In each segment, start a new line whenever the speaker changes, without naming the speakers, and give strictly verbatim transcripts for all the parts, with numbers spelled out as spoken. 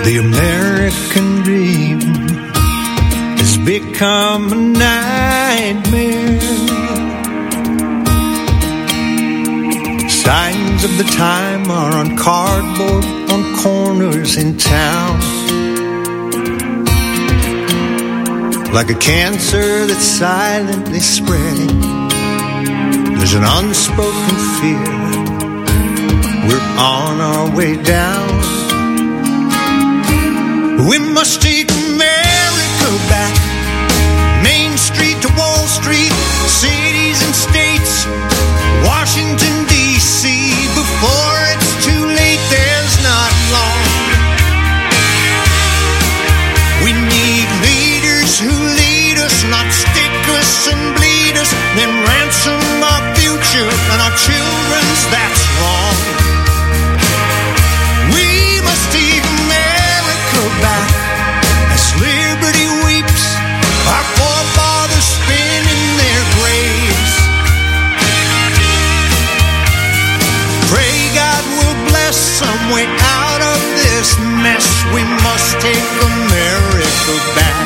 The American dream has become a nightmare. Signs of the time are on cardboard on corners in town. Like a cancer that's silently spreading, there's an unspoken fear. We're on our way down. We must take America back. Main Street to Wall Street, cities and states, Washington, D C Before it's too late, there's not long. We need leaders who lead us, not stick us and bleed us, then ransom our future and our children's. That's wrong. We must take America back as liberty weeps, our forefathers spin in their graves. Pray God will bless some way out of this mess. We must take America back.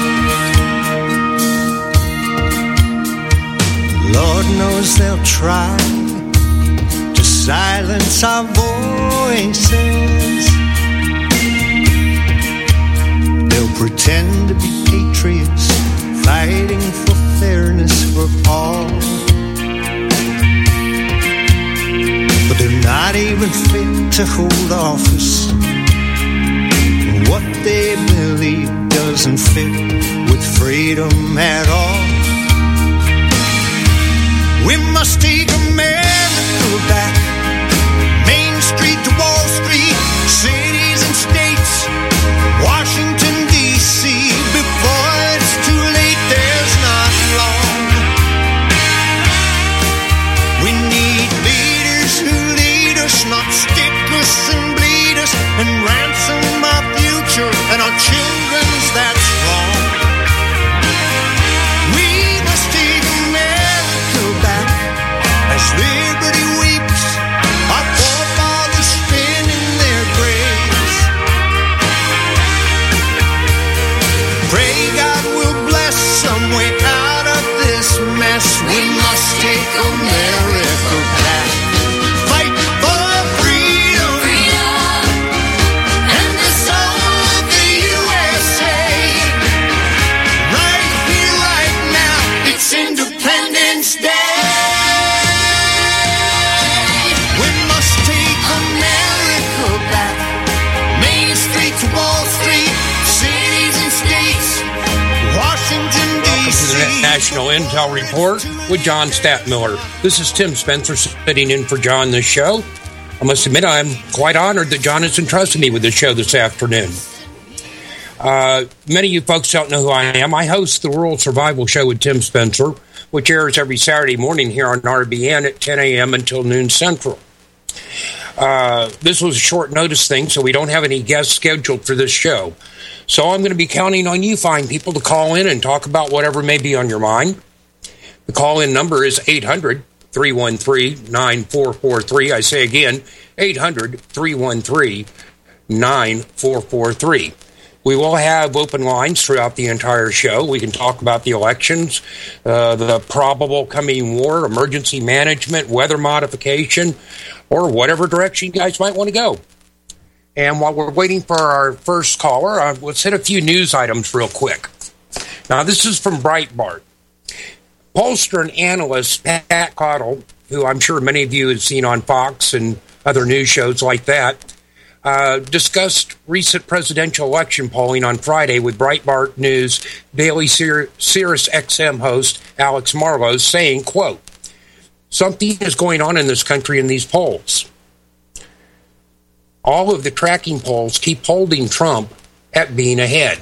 Lord knows they'll try to silence our voices. They'll pretend to be patriots, fighting for fairness for all. But they're not even fit to hold office. What they believe doesn't fit with freedom at all. We must take America back. Main Street to Wall Street, cities and states, Washington, D C Before it's too late, there's not long. We need leaders who lead us, not stick us and bleed us, and ransom our future and our children's. That's wrong. We must take America back as liberty weeps, our forefathers spin in their graves. Pray God will bless some way out of this mess. We must take America back. Fight for freedom, freedom, and the soul of the U S A. Right here, right now, it's Independence Day. We must take America back. Main Street to Wall Street, cities and states, Washington, D C
Welcome to the National Intel Report with John Statmiller. This is Tim Spencer sitting in for John this show. I must admit I'm quite honored that John has entrusted me with this show this afternoon. Uh, many of you folks don't know who I am. I host the Rural Survival Show with Tim Spencer, which airs every Saturday morning here on R B N at ten a.m. until noon Central. Uh, this was a short notice thing, so we don't have any guests scheduled for this show. So I'm going to be counting on you fine people to call in and talk about whatever may be on your mind. The call-in number is eight hundred, three one three, nine four four three. I say again, eight hundred, three one three, nine four four three. We will have open lines throughout the entire show. We can talk about the elections, uh, the probable coming war, emergency management, weather modification, or whatever direction you guys might want to go. And while we're waiting for our first caller, uh, let's hit a few news items real quick. Now, this is from Breitbart. Pollster and analyst Pat Cottle, who I'm sure many of you have seen on Fox and other news shows like that, uh, discussed recent presidential election polling on Friday with Breitbart News Daily Sir- Sirius X M host Alex Marlow, saying, quote, "Something is going on in this country in these polls. All of the tracking polls keep holding Trump at being ahead."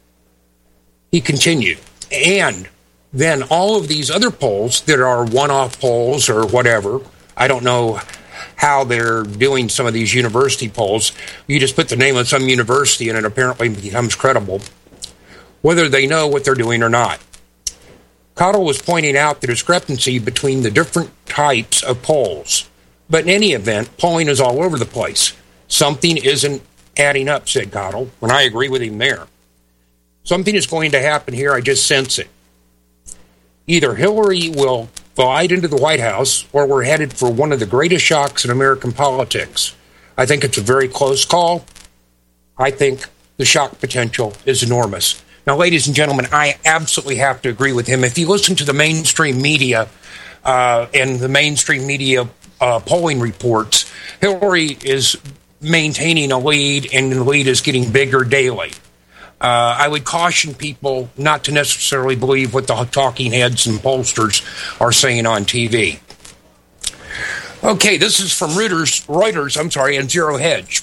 He continued, and then all of these other polls that are one-off polls or whatever, I don't know how they're doing some of these university polls. You just put the name of some university and it apparently becomes credible, whether they know what they're doing or not. Cottle was pointing out the discrepancy between the different types of polls. But in any event, polling is all over the place. Something isn't adding up, said Cottle, and I agree with him there. Something is going to happen here. I just sense it. Either Hillary will glide into the White House, or we're headed for one of the greatest shocks in American politics. I think it's a very close call. I think the shock potential is enormous. Now, ladies and gentlemen, I absolutely have to agree with him. If you listen to the mainstream media uh, and the mainstream media uh, polling reports, Hillary is maintaining a lead, and the lead is getting bigger daily. Uh, I would caution people not to necessarily believe what the talking heads and pollsters are saying on T V. Okay, this is from Reuters, Reuters, I'm sorry, and Zero Hedge.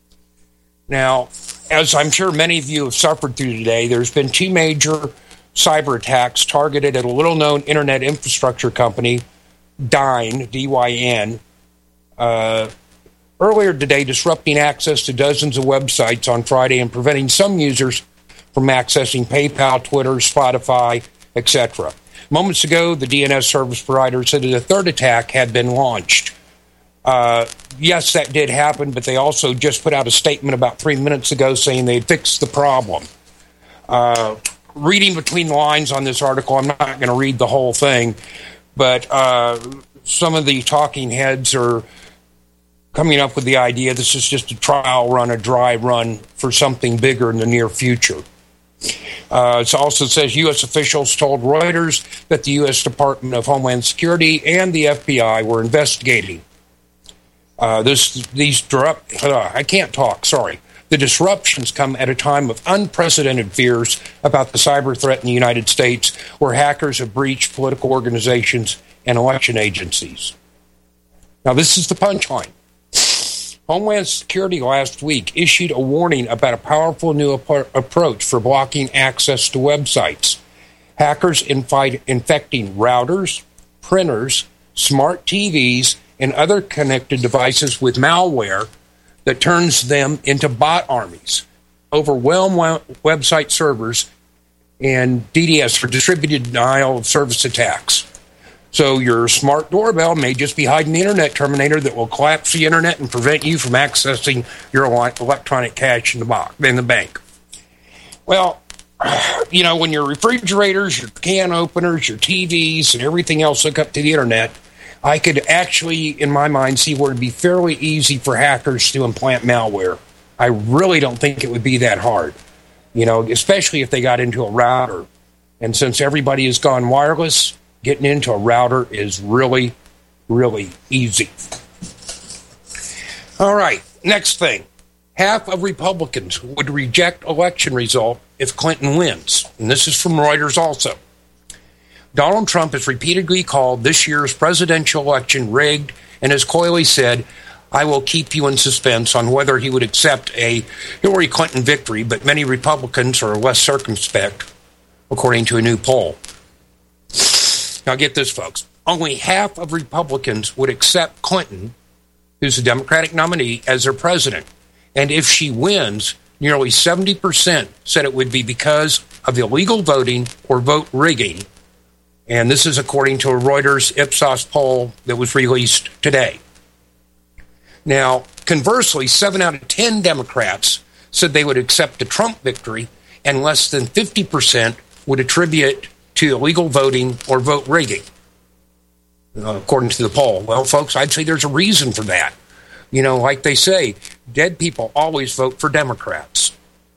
Now, as I'm sure many of you have suffered through today, there's been two major cyber attacks targeted at a little-known internet infrastructure company, Dyn, D Y N, uh, earlier today disrupting access to dozens of websites on Friday and preventing some users from accessing PayPal, Twitter, Spotify, et cetera. Moments ago, the D N S service provider said that a third attack had been launched. Uh, yes, that did happen, but they also just put out a statement about three minutes ago saying they had fixed the problem. Uh, reading between the lines on this article, I'm not going to read the whole thing, but uh, some of the talking heads are coming up with the idea this is just a trial run, a dry run for something bigger in the near future. Uh, it also says U S officials told Reuters that the U S Department of Homeland Security and the F B I were investigating. Uh, this, these, uh, I can't talk, sorry. The disruptions come at a time of unprecedented fears about the cyber threat in the United States, where hackers have breached political organizations and election agencies. Now, this is the punchline. Homeland Security last week issued a warning about a powerful new ap- approach for blocking access to websites. Hackers infi- infecting routers, printers, smart T Vs, and other connected devices with malware that turns them into bot armies, overwhelm website servers, and D D S for distributed denial of service attacks. So your smart doorbell may just be hiding the internet terminator that will collapse the internet and prevent you from accessing your electronic cash in the box, in the bank. Well, you know, when your refrigerators, your can openers, your T Vs, and everything else hook up to the internet, I could actually, in my mind, see where it'd be fairly easy for hackers to implant malware. I really don't think it would be that hard, you know, especially if they got into a router. And since everybody has gone wireless, getting into a router is really, really easy. All right, next thing. Half of Republicans would reject election result if Clinton wins. And this is from Reuters also. Donald Trump has repeatedly called this year's presidential election rigged and has coyly said, I will keep you in suspense on whether he would accept a Hillary Clinton victory, but many Republicans are less circumspect, according to a new poll. Now get this, folks. Only half of Republicans would accept Clinton, who's the Democratic nominee, as their president. And if she wins, nearly seventy percent said it would be because of illegal voting or vote rigging. And this is according to a Reuters Ipsos poll that was released today. Now, conversely, seven out of ten Democrats said they would accept a Trump victory, and less than fifty percent would attribute to illegal voting or vote rigging, uh, according to the poll. Well, folks, I'd say there's a reason for that. You know, like they say, dead people always vote for Democrats.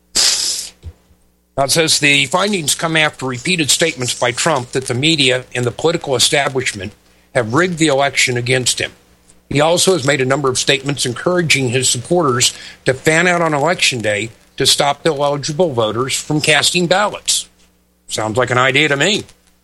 Now, it says the findings come after repeated statements by Trump that the media and the political establishment have rigged the election against him. He also has made a number of statements encouraging his supporters to fan out on Election Day to stop the eligible voters from casting ballots. Sounds like an idea to me.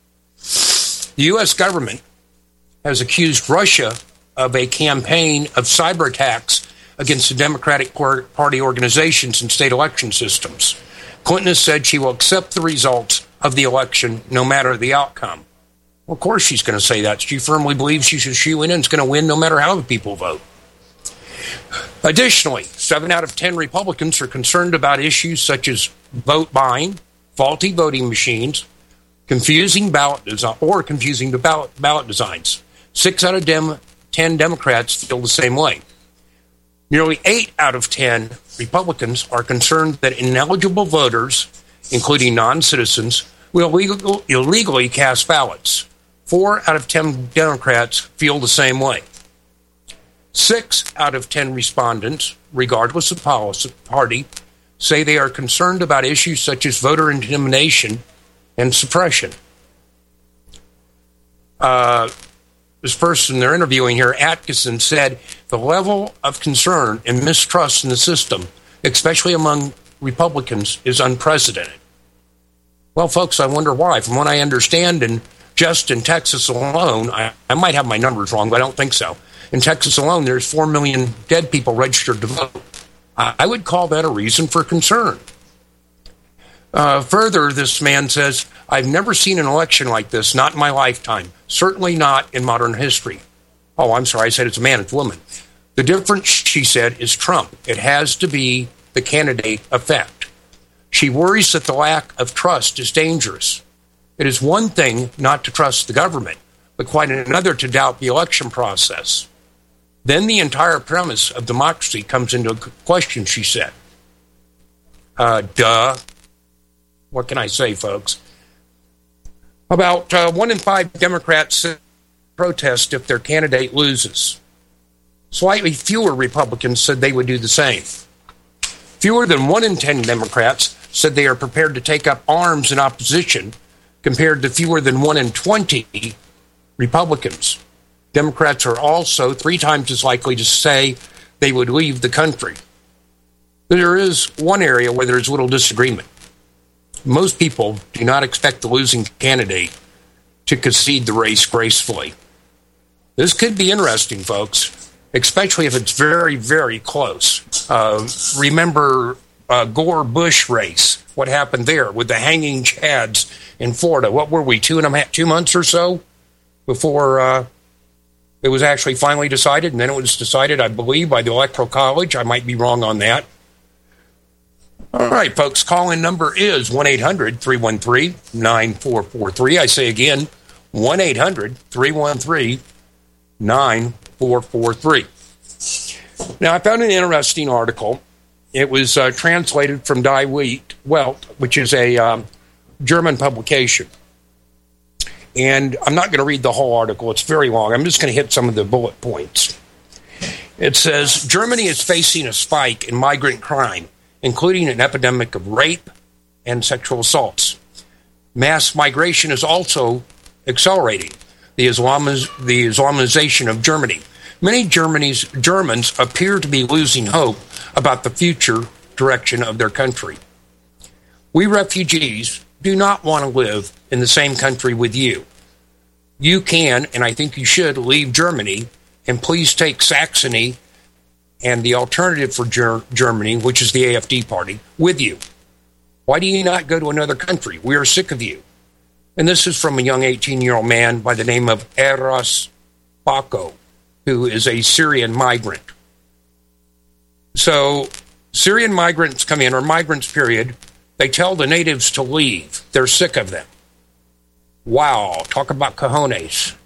The U S government has accused Russia of a campaign of cyber attacks against the Democratic Party organizations and state election systems. Clinton has said she will accept the results of the election no matter the outcome. Well, of course she's going to say that. She firmly believes she's a shoo-in and is going to win no matter how the people vote. Additionally, seven out of ten Republicans are concerned about issues such as vote buying, faulty voting machines, confusing ballot design, or confusing the ballot, ballot designs. Six out of dem, ten Democrats feel the same way. Nearly eight out of ten Republicans are concerned that ineligible voters, including non-citizens, will illegal, illegally cast ballots. Four out of ten Democrats feel the same way. Six out of ten respondents, regardless of policy, party, say they are concerned about issues such as voter intimidation and suppression. Uh, this person they're interviewing here, Atkinson, said the level of concern and mistrust in the system, especially among Republicans, is unprecedented. Well, folks, I wonder why. From what I understand, and just in Texas alone, I, I might have my numbers wrong, but I don't think so. In Texas alone, there's four million dead people registered to vote. I would call that a reason for concern. Uh, further, this man says, I've never seen an election like this, not in my lifetime, certainly not in modern history. Oh, I'm sorry, I said it's a man, it's a woman. The difference, she said, is Trump. It has to be the candidate effect. She worries that the lack of trust is dangerous. It is one thing not to trust the government, but quite another to doubt the election process. Then the entire premise of democracy comes into question, she said. Uh, duh. What can I say, folks? About uh, one in five Democrats protest if their candidate loses. Slightly fewer Republicans said they would do the same. Fewer than one in ten Democrats said they are prepared to take up arms in opposition, compared to fewer than one in twenty Republicans. Democrats are also three times as likely to say they would leave the country. There is one area where there is little disagreement. Most people do not expect the losing candidate to concede the race gracefully. This could be interesting, folks, especially if it's very, very close. Uh, remember uh, Gore-Bush race, what happened there with the hanging chads in Florida. What were we, two and a half, two months or so before uh, it was actually finally decided? And then it was decided, I believe, by the Electoral College. I might be wrong on that. All right, folks, call-in number is one eight hundred three one three nine four four three. I say again, one eight hundred three one three nine four four three. Now, I found an interesting article. It was uh, translated from Die Welt, which is a um, German publication. And I'm not going to read the whole article. It's very long. I'm just going to hit some of the bullet points. It says, Germany is facing a spike in migrant crime, including an epidemic of rape and sexual assaults. Mass migration is also accelerating the, Islamiz- the Islamization of Germany. Many Germany's, Germans appear to be losing hope about the future direction of their country. We refugees do not want to live in the same country with you. You can, and I think you should, leave Germany, and please take Saxony and the alternative for Ger- Germany, which is the A F D party, with you. Why do you not go to another country? We are sick of you. And this is from a young eighteen-year-old man by the name of Eros Bako, who is a Syrian migrant. So Syrian migrants come in, or migrants, period. They tell the natives to leave. They're sick of them. Wow, talk about cojones.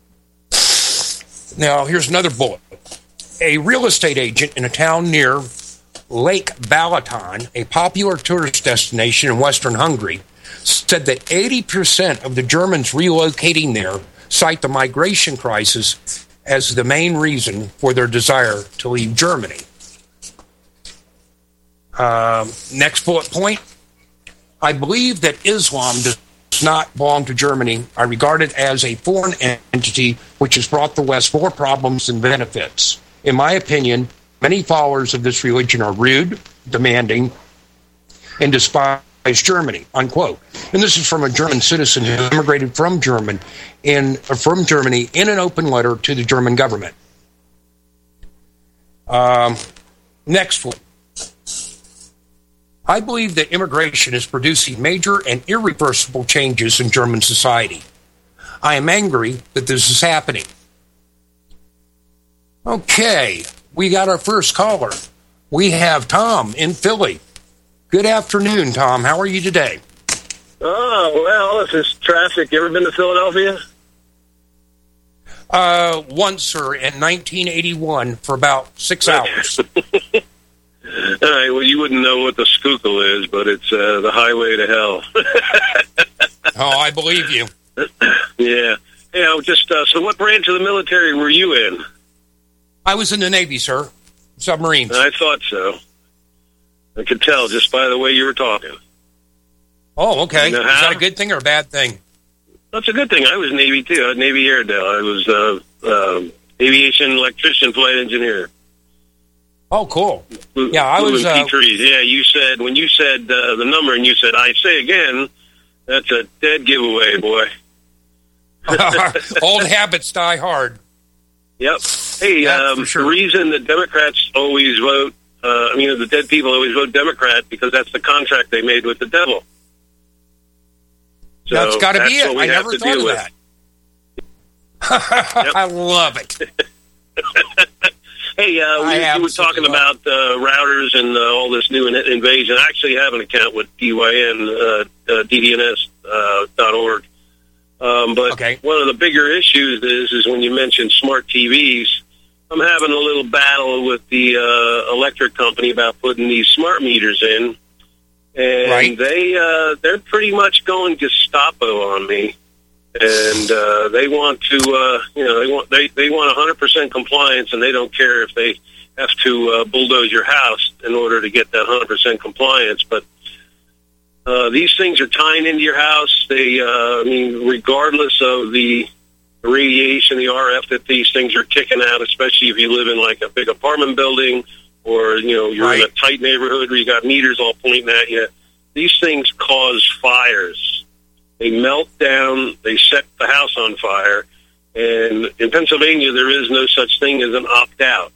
Now, here's another bullet. A real estate agent in a town near Lake Balaton, a popular tourist destination in western Hungary, said that eighty percent of the Germans relocating there cite the migration crisis as the main reason for their desire to leave Germany. Uh, next bullet point. I believe that Islam does not belong to Germany. I regard it as a foreign entity which has brought the West more problems than benefits. In my opinion, many followers of this religion are rude, demanding, and despise Germany, unquote. And this is from a German citizen who immigrated from German in from Germany in an open letter to the German government. Um, next one. I believe that immigration is producing major and irreversible changes in German society. I am angry that this is happening. Okay, we got our first caller. We have Tom in Philly. Good afternoon, Tom. How are you today?
Oh, well, this is traffic. You ever been to Philadelphia?
Uh, once, sir, in nineteen eighty-one for about six hours.
All right, well, you wouldn't know what the Schuylkill is, but it's uh, the highway to hell.
Oh, I believe you.
Yeah. Hey, I just, uh, so what branch of the military were you in?
I was in the Navy, sir. Submarines.
I thought so. I could tell just by the way you were talking.
Oh, okay.
You know
Is
how?
that a good thing or a bad thing?
That's a good thing. I was Navy, too. I was Navy Airedale. I was uh, uh, aviation electrician, flight engineer.
Oh, cool. Yeah, I was... Uh,
yeah, you said, when you said uh, the number and you said, I say again, that's a dead giveaway, boy.
Old habits die hard.
Yep. Hey,
Yeah,
um,
for sure.
the reason that Democrats always vote, uh, I mean, the dead people always vote Democrat because that's the contract they made with the devil. So
That's got to be
that's
it.
what we
I
have
never
to
thought
deal
of
with.
that. I love it.
Hey, uh,
I
we, you were talking
absolutely
about uh, routers and uh, all this new in- invasion. I actually have an account with D Y N, uh, uh, D D N S dot org. Um, but
Okay.
one of the bigger issues is, is when you mention smart T Vs, I'm having a little battle with the uh, electric company about putting these smart meters in. And
Right.
they, uh, they're pretty much going Gestapo on me. And uh, they want to, uh, you know, they want they, they want one hundred percent compliance, and they don't care if they have to uh, bulldoze your house in order to get that one hundred percent compliance. But uh, these things are tying into your house. They, uh, I mean, regardless of the radiation, the R F that these things are kicking out, especially if you live in like a big apartment building or, you know, you're in a
Right.
tight neighborhood where you got meters all pointing at you. These things cause fires. They melt down, they set the house on fire, and in Pennsylvania there is no such thing as an opt-out.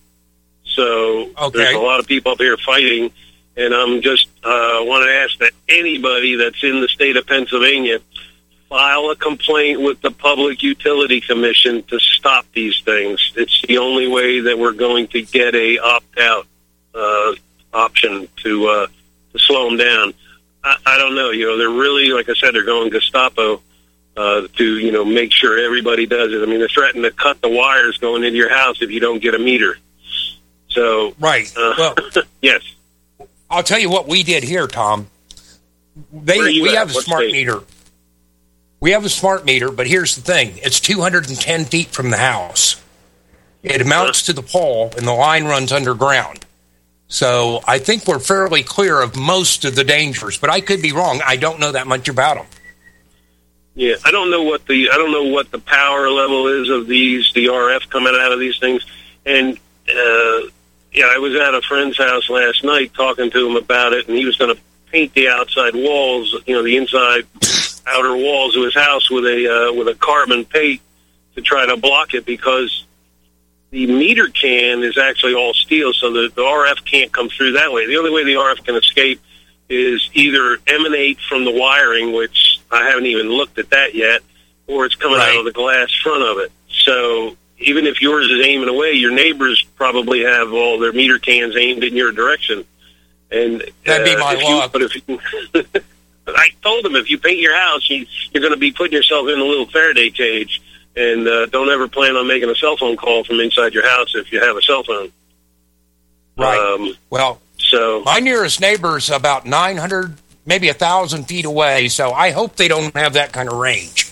So
Okay.
there's a lot of people up here fighting, and I'm just uh, want to ask that anybody that's in the state of Pennsylvania file a complaint with the Public Utility Commission to stop these things. It's the only way that we're going to get a opt-out uh, option to uh, to slow them down. I, I don't know. You know, they're really, like I said, they're going Gestapo uh, to, you know, make sure everybody does it. I mean, they're threatening to cut the wires going into your house if you don't get a meter. So,
Right.
uh,
Well,
yes.
I'll tell you what we did here, Tom. They
Where are you
we
at?
have a
What
smart
state?
meter. We have a smart meter, but here's the thing: it's two hundred ten feet from the house. It amounts to the pole, and the line runs underground. So I think we're fairly clear of most of the dangers, but I could be wrong. I don't know that much about them.
Yeah, I don't know what the I don't know what the power level is of these the R F coming out of these things. And uh, yeah, I was at a friend's house last night talking to him about it, and he was going to paint the outside walls, you know, the inside outer walls of his house with a uh, with a carbon paint to try to block it because the meter can is actually all steel, so the, the R F can't come through that way. The only way the R F can escape is either emanate from the wiring, which I haven't even looked at that yet, or it's coming
Right.
out of the glass front of it. So even if yours is aiming away, your neighbors probably have all their meter cans aimed in your direction. And
That'd be
uh,
my
if you-
luck.
But if you, I told them if you paint your house, you, you're going to be putting yourself in a little Faraday cage. And uh, don't ever plan on making a cell phone call from inside your house if you have a cell phone.
Right.
Um,
Well,
so
my nearest neighbor is about nine hundred, maybe one thousand feet away, so I hope they don't have that kind of range.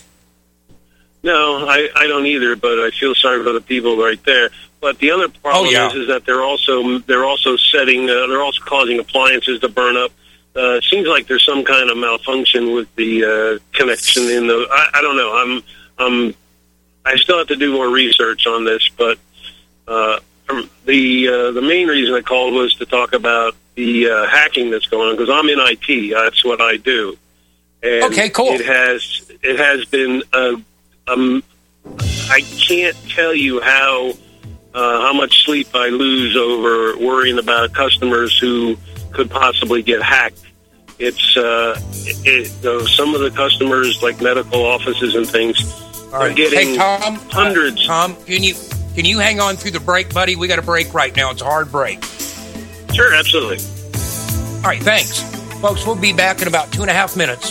no, I, I don't either. But I feel sorry for the people right there. But the other problem
Oh, yeah.
is, is that they're also they're also setting uh, they're also causing appliances to burn up. Uh, it seems like there's some kind of malfunction with the uh, connection in the. I, I don't know. I'm I'm. I still have to do more research on this, but uh, the uh, the main reason I called was to talk about the uh, hacking that's going on because I'm in I T. That's what I do. And
Okay, cool.
It has it has been. Uh, um, I can't tell you how uh, how much sleep I lose over worrying about customers who could possibly get hacked. It's uh, it, it, you know, some of the customers, like medical offices and things.
All right.
They're getting
Hey, Tom.
hundreds.
Uh, Tom, can you can you hang on through the break, buddy? We got a break right now. It's a hard break.
Sure, absolutely.
All right, thanks. Folks, we'll be back in about two and a half minutes.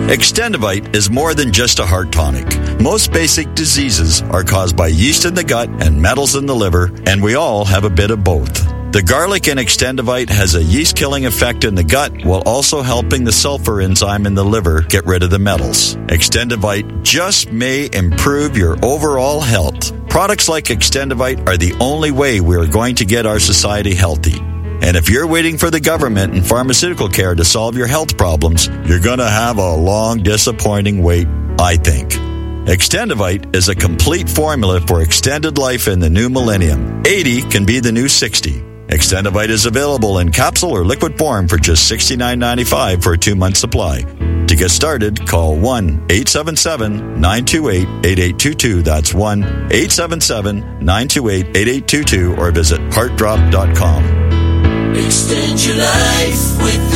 Extendivite is more than just a heart tonic. Most basic diseases are caused by yeast in the gut and metals in the liver, and we all have a bit of both. The garlic in Extendivite has a yeast-killing effect in the gut while also helping the sulfur enzyme in the liver get rid of the metals. Extendivite just may improve your overall health. Products like Extendivite are the only way we are going to get our society healthy. And if you're waiting for the government and pharmaceutical care to solve your health problems, you're going to have a long, disappointing wait, I think. Extendivite is a complete formula for extended life in the new millennium. eighty can be the new sixty. Extendivite is available in capsule or liquid form for just sixty-nine ninety-five for a two-month supply. To get started, call one eight seven seven, nine two eight, eight eight two two. That's one eight seven seven, nine two eight, eight eight two two or visit heart drop dot com.
Extend your life with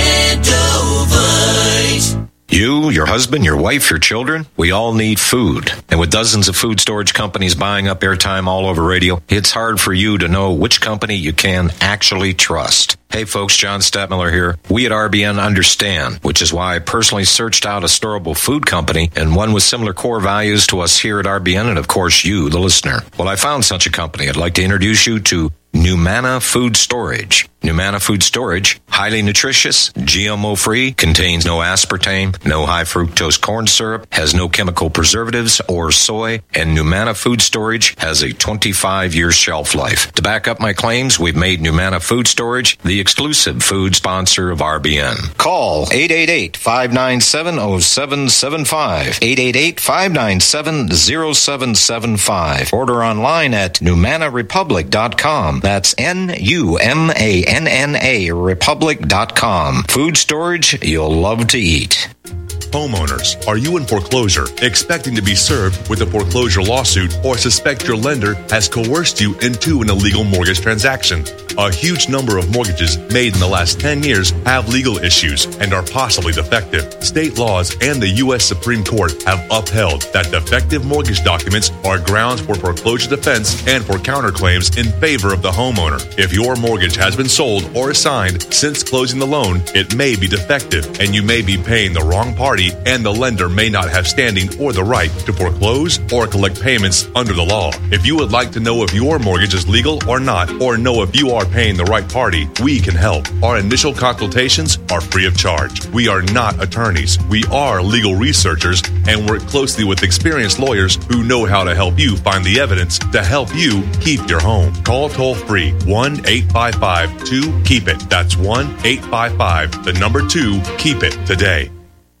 Extendovite.
You, your husband, your wife, your children, we all need food. And with dozens of food storage companies buying up airtime all over radio, it's hard for you to know which company you can actually trust. Hey folks, John Stadtmiller here. We at R B N understand, which is why I personally searched out a storable food company and one with similar core values to us here at R B N and of course you, the listener. Well, I found such a company. I'd like to introduce you to Numana Food Storage. Numana Food Storage, highly nutritious, G M O-free, contains no aspartame, no high fructose corn syrup, has no chemical preservatives or soy, and Numana Food Storage has a twenty-five year shelf life. To back up my claims, we've made Numana Food Storage the exclusive food sponsor of R B N. Call eight eight eight, five nine seven, zero seven seven five, eight eight eight, five nine seven, zero seven seven five. Order online at numana republic dot com. That's N U M A N N A republic dot com. Food storage you'll love to eat.
Homeowners, are you in foreclosure, expecting to be served with a foreclosure lawsuit, or suspect your lender has coerced you into an illegal mortgage transaction? A huge number of mortgages made in the last ten years have legal issues and are possibly defective. State laws and the U S Supreme Court have upheld that defective mortgage documents are grounds for foreclosure defense and for counterclaims in favor of the homeowner. If your mortgage has been sold or assigned since closing the loan, it may be defective and you may be paying the wrong party, and the lender may not have standing or the right to foreclose or collect payments under the law. If you would like to know if your mortgage is legal or not, or know if you are paying the right party, we can help. Our initial consultations are free of charge. We are not attorneys. We are legal researchers and work closely with experienced lawyers who know how to help you find the evidence to help you keep your home. Call toll free one eight five five two keep it. That's one eight five five, the number two, keep it today.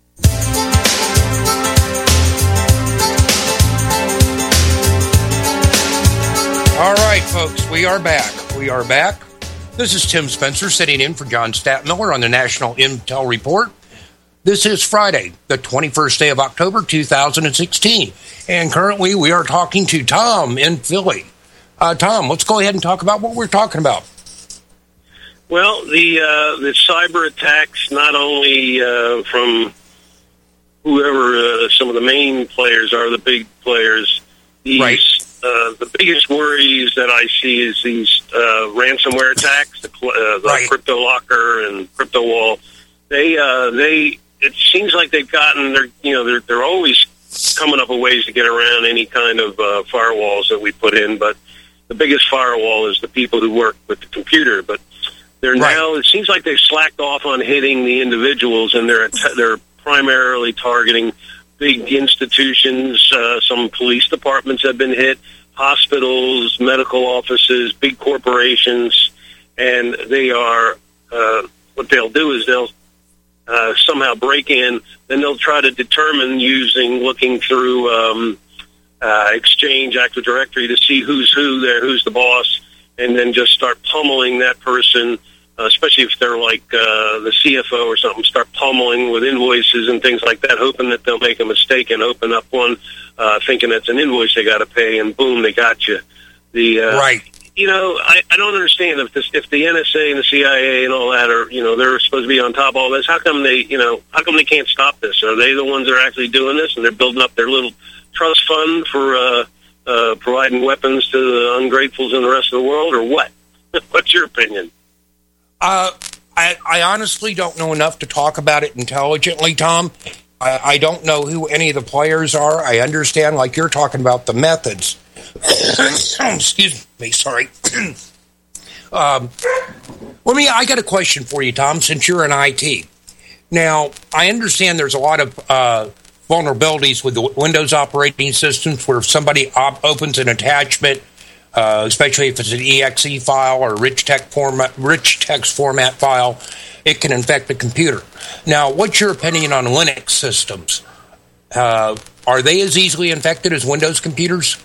All right, folks, we are back. We are back. This is Tim Spencer sitting in for John Stadtmiller on the National Intel Report. This is Friday, the twenty-first day of October, two thousand sixteen. And currently we are talking to Tom in Philly. Uh, Tom, let's go ahead and talk about what we're talking about.
Well, the uh, the cyber attacks, not only uh, from whoever uh, some of the main players are, the big players, these,
right.
uh, the biggest worries that I see is these uh, ransomware attacks, the, uh, the
right.
CryptoLocker and CryptoWall. They, uh, they, it seems like they've gotten, they're, you know, they're, they're always coming up with ways to get around any kind of uh, firewalls that we put in, but the biggest firewall is the people who work with the computer, but they're right. now, it seems like they've slacked off on hitting the individuals, and they're, they're primarily targeting big institutions. Uh, some police departments have been hit, hospitals, medical offices, big corporations, and they are, uh, what they'll do is they'll uh, somehow break in, then they'll try to determine using, looking through um, uh, Exchange, Active Directory to see who's who there, who's the boss, and then just start pummeling that person, uh, especially if they're like uh, the C F O or something, start pummeling with invoices and things like that, hoping that they'll make a mistake and open up one, uh, thinking it's an invoice they got to pay, and boom, they got you. The uh,
right.
You know, I, I don't understand if this, if the N S A and the C I A and all that are, you know, they're supposed to be on top of all this. How come they, you know, how come they can't stop this? Are they the ones that are actually doing this, and they're building up their little trust fund for uh, uh, providing weapons to the ungratefuls in the rest of the world, or what? What's your opinion?
Uh, I, I honestly don't know enough to talk about it intelligently, Tom. I, I don't know who any of the players are. I understand, like you're talking about the methods. Excuse me, sorry. um, well, me, I got a question for you, Tom, since you're in I T. Now, I understand there's a lot of uh, vulnerabilities with the Windows operating systems where if somebody op- opens an attachment, uh, especially if it's an E X E file or a rich text format, rich text format file, it can infect the computer. Now, what's your opinion on Linux systems? Uh, are they as easily infected as Windows computers?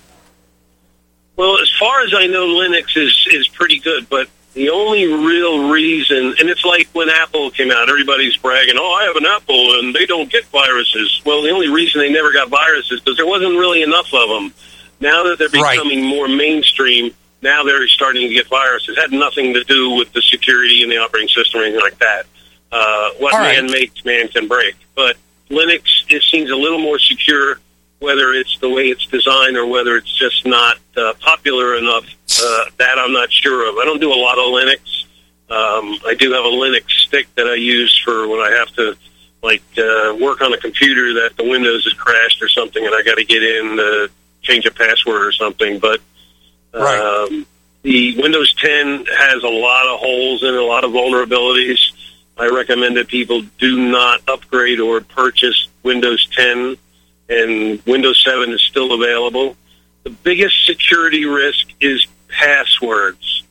Well, as far as I know, Linux is, is pretty good, but the only real reason, and it's like when Apple came out, everybody's bragging, oh, I have an Apple, and they don't get viruses. Well, the only reason they never got viruses is because there wasn't really enough of them. Now that they're becoming right. more mainstream, now they're starting to get viruses. It had nothing to do with the security in the operating system or anything like that. Uh, what All man right. makes, man can break. But Linux, it seems a little more secure, whether it's the way it's designed or whether it's just not uh, popular enough. Uh, that I'm not sure of. I don't do a lot of Linux. Um, I do have a Linux stick that I use for when I have to, like, uh, work on a computer that the Windows has crashed or something, and I got to get in to change a password or something. But um, right. the Windows ten has a lot of holes in it, a lot of vulnerabilities. I recommend that people do not upgrade or purchase Windows ten, and Windows seven is still available. The biggest security risk is passwords.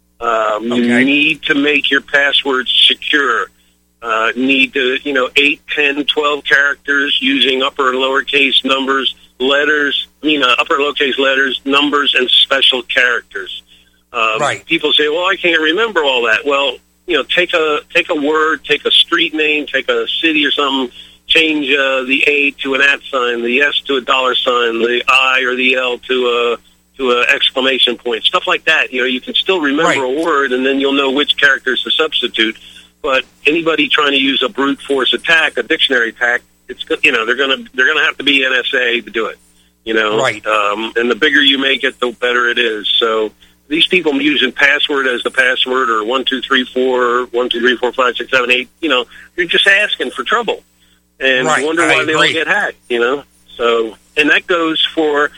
Um, okay. You need to make your passwords secure. Uh, need to, you know, eight, ten, twelve characters using upper and lowercase numbers, letters, I mean, uh, upper and lowercase letters, numbers, and special characters. Um, right. People say, well, I can't remember all that. Well, you know, take a take a word, take a street name, take a city or something, change uh, the A to an at sign, the S to a dollar sign, the I or the L to a to an exclamation point, stuff like that. You know, you can still remember right. a word, and then you'll know which characters to substitute. But anybody trying to use a brute force attack, a dictionary attack, it's you know they're gonna they're gonna have to be N S A to do it. You know, right? Um, and the bigger you make it, the better it is. So these people using password as the password, or one two three four one two three four five six seven eight, you know, you're just asking for trouble, and right. wonder why they don't get hacked. You know, so and that goes for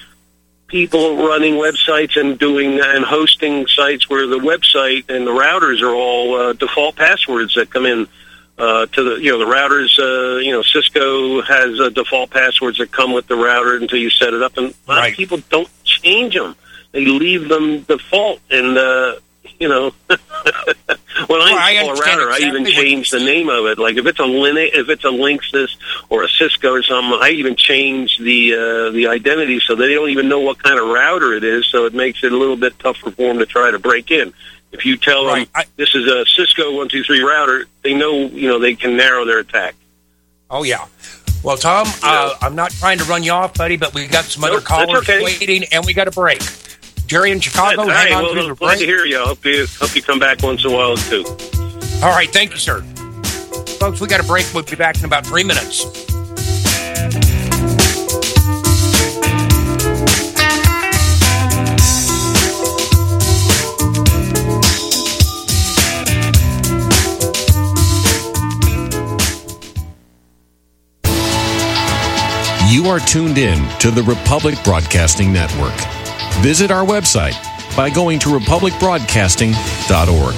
people running websites and doing and hosting sites where the website and the routers are all uh, default passwords that come in uh, to the, you know, the routers, uh, you know, Cisco has uh, default passwords that come with the router until you set it up. And a lot right. of people don't change them. They leave them default. And, uh, you know, when well, I install a router, exactly I even change the name of it. Like if it's a Linux, if it's a Linksys or a Cisco or something, I even change the uh, the identity so they don't even know what kind of router it is. So it makes it a little bit tougher for them to try to break in. If you tell right. them I, this is a Cisco one two three router, they know you know they can narrow their attack.
Oh yeah. Well, Tom, yeah. uh, I'm not trying to run you off, buddy, but we got some nope, other callers okay. waiting, and we got a break. Jerry in Chicago,
yeah,
hang
right,
on
well,
through the
glad
break.
to hear you. I hope you hope you come back once in a while too.
All right, thank you, sir. Folks, we got a break. We'll be back in about three minutes.
You are tuned in to the Republic Broadcasting Network. Visit our website by going to republic broadcasting dot org.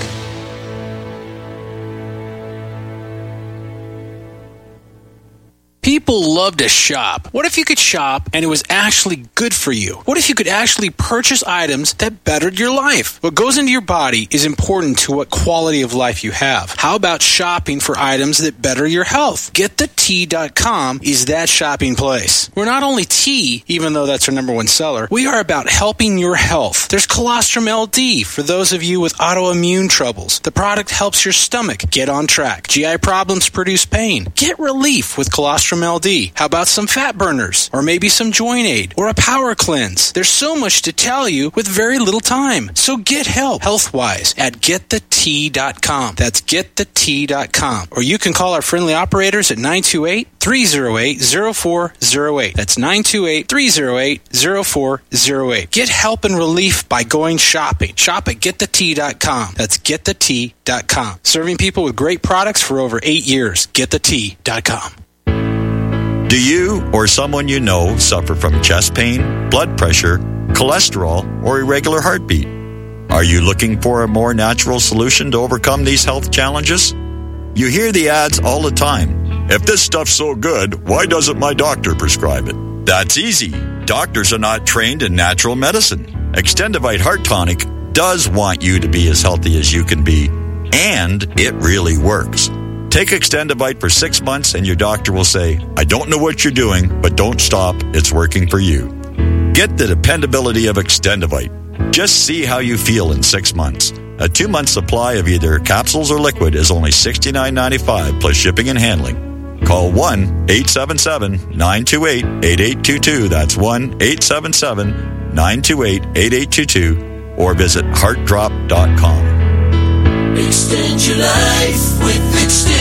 People love to shop. What if you could shop and it was actually good for you? What if you could actually purchase items that bettered your life? What goes into your body is important to what quality of life you have. How about shopping for items that better your health? get the tea dot com is that shopping place. We're not only tea, even though that's our number one seller, we are about helping your health. There's Colostrum L D for those of you with autoimmune troubles. The product helps your stomach get on track. G I problems produce pain. Get relief with Colostrum L D. How about some fat burners? Or maybe some joint aid? Or a power cleanse? There's so much to tell you with very little time. So get help health-wise at get the tea dot com. That's get the tea dot com. Or you can call our friendly operators at nine two eight, three oh eight, oh four oh eight. That's nine two eight, three oh eight, oh four oh eight. Get help and relief by going shopping. Shop at get the tea dot com. That's get the tea dot com. Serving people with great products for over eight years. get the tea dot com.
Do you or someone you know suffer from chest pain, blood pressure, cholesterol, or irregular heartbeat? Are you looking for a more natural solution to overcome these health challenges? You hear the ads all the time. If this stuff's so good, why doesn't my doctor prescribe it? That's easy. Doctors are not trained in natural medicine. Extendivite Heart Tonic does want you to be as healthy as you can be, and it really works. Take Extendivite for six months and your doctor will say, I don't know what you're doing, but don't stop. It's working for you. Get the dependability of Extendivite. Just see how you feel in six months. A two-month supply of either capsules or liquid is only sixty-nine ninety-five plus shipping and handling. Call one eight seven seven, nine two eight, eight eight two two. That's one eight seven seven, nine two eight, eight eight two two or visit heart drop dot com.
Extend your life with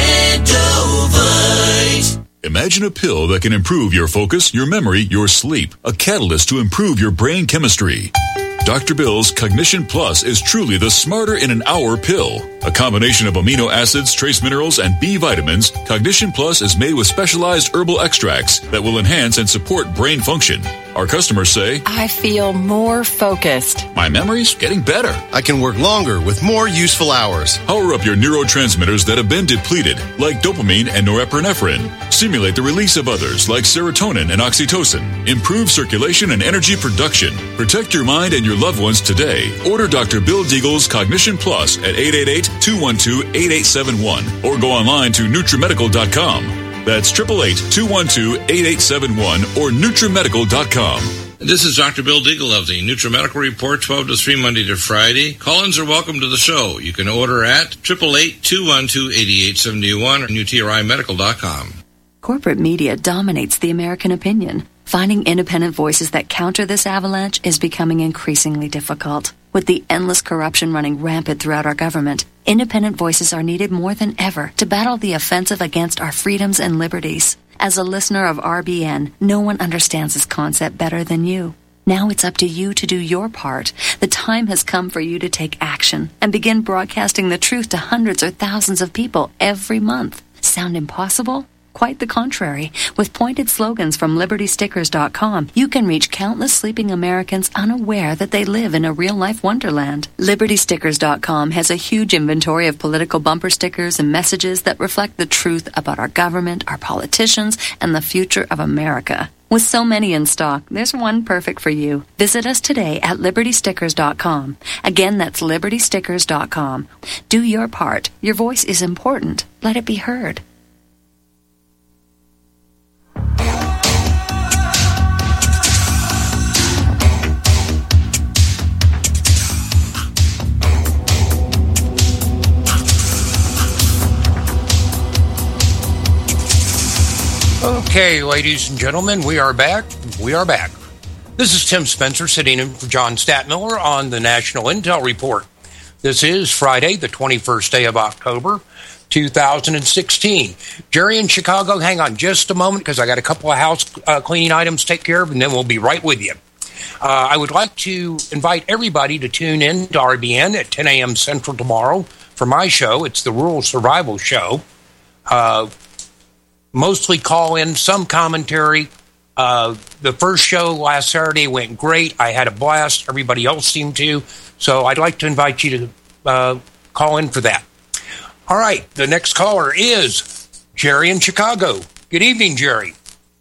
Extendovite.
Imagine a pill that can improve your focus, your memory, your sleep. A catalyst to improve your brain chemistry. Doctor Bill's Cognition Plus is truly the smarter in an hour pill. A combination of amino acids, trace minerals, and B vitamins, Cognition Plus is made with specialized herbal extracts that will enhance and support brain function. Our customers say,
I feel more focused.
My memory's getting better.
I can work longer with more useful hours.
Power up your neurotransmitters that have been depleted, like dopamine and norepinephrine. Stimulate the release of others, like serotonin and oxytocin. Improve circulation and energy production. Protect your mind and your loved ones today. Order Doctor Bill Deagle's Cognition Plus at eight eight eight, two one two, eight eight seven one or go online to nutrimedical dot com. That's eight eight eight, two one two, eight eight seven one or nutrimedical dot com.
This is Doctor Bill Deagle of the NutriMedical Report, twelve to three, Monday to Friday. Call-ins are welcome to the show. You can order at eight eight eight, two one two, eight eight seven one or nutri medical dot com.
Corporate media dominates the American opinion. Finding independent voices that counter this avalanche is becoming increasingly difficult. With the endless corruption running rampant throughout our government, independent voices are needed more than ever to battle the offensive against our freedoms and liberties. As a listener of R B N, no one understands this concept better than you. Now it's up to you to do your part. The time has come for you to take action and begin broadcasting the truth to hundreds or thousands of people every month. Sound impossible? Quite the contrary. With pointed slogans from liberty stickers dot com, you can reach countless sleeping Americans unaware that they live in a real-life wonderland. liberty stickers dot com has a huge inventory of political bumper stickers and messages that reflect the truth about our government, our politicians, and the future of America. With so many in stock, there's one perfect for you. Visit us today at liberty stickers dot com. Again, that's liberty stickers dot com. Do your part. Your voice is important. Let it be heard.
Okay, ladies and gentlemen, we are back. We are back. This is Tim Spencer sitting in for John Statmiller on the National Intel Report. This is Friday, the twenty-first day of October, two thousand sixteen. Jerry in Chicago, hang on just a moment because I got a couple of house uh, cleaning items to take care of, and then we'll be right with you. Uh, I would like to invite everybody to tune in to R B N at ten a.m. Central tomorrow for my show. It's the Rural Survival Show. Uh, mostly call in, some commentary. Uh, the first show last Saturday went great. I had a blast. Everybody else seemed to. So I'd like to invite you to uh, call in for that. All right, the next caller is Jerry in Chicago. Good evening, Jerry.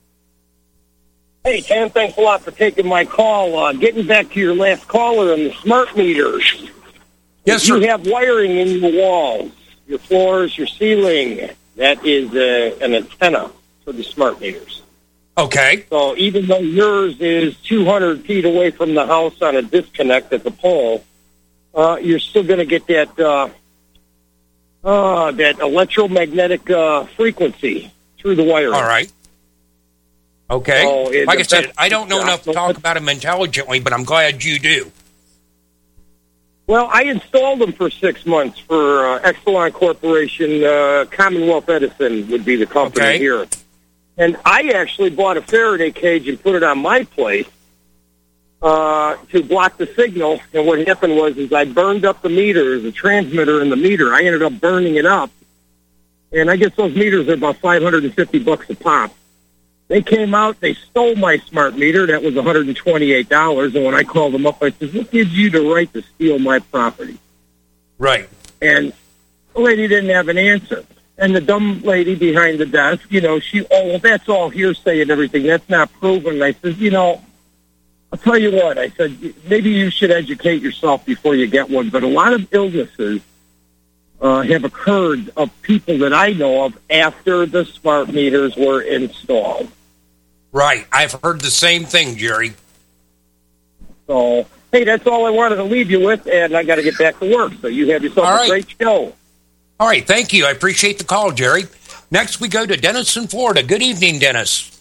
Hey, Tim, thanks a lot for taking my call. Uh, getting back to your last caller on the smart meters.
Yes,
if
sir.
You have wiring in your walls, your floors, your ceiling. That is uh, an antenna for the smart meters.
Okay.
So even though yours is two hundred feet away from the house on a disconnect at the pole, uh, you're still going to get that uh, uh, that electromagnetic uh, frequency through the wiring.
All right. Okay.
So it,
like I said, I don't know enough to talk about them intelligently, but I'm glad you do.
Well, I installed them for six months for uh, Exelon Corporation. Uh, Commonwealth Edison would be the company
okay.
here. And I actually bought a Faraday cage and put it on my place uh, to block the signal. And what happened was is I burned up the meter, the transmitter and the meter. I ended up burning it up. And I guess those meters are about five hundred fifty bucks a pop.
They came out, they stole my smart meter. That was one hundred twenty-eight dollars. And when I called them up, I said, what gives you the right to steal my property?
Right.
And the lady didn't have an answer. And the dumb lady behind the desk, you know, she, oh, well, that's all hearsay and everything. That's not proven. And I said, you know, I'll tell you what. I said, maybe you should educate yourself before you get one. But a lot of illnesses uh, have occurred of people that I know of after the smart meters were installed.
Right. I've heard the same thing, Jerry.
So, hey, that's all I wanted to leave you with, and I got to get back to work. So you have yourself
all
a
right.
great show.
All right, thank you. I appreciate the call, Jerry. Next, we go to Dennis in Florida. Good evening, Dennis.